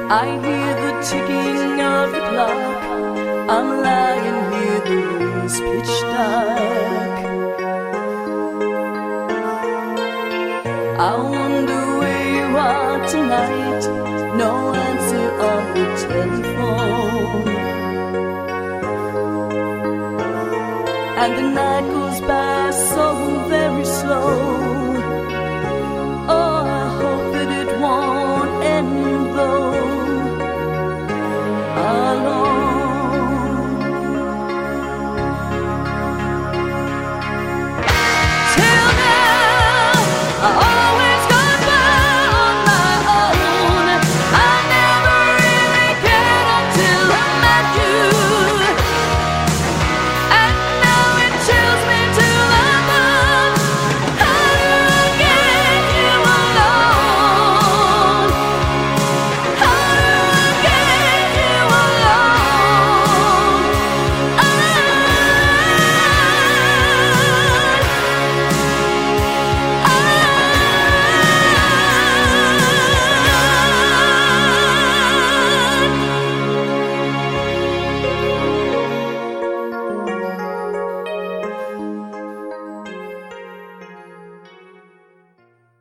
I hear the ticking of the clock. I'm lying here, the room's pitch dark. I wonder where you are tonight. No answer on the telephone. And the night goes by so very slow.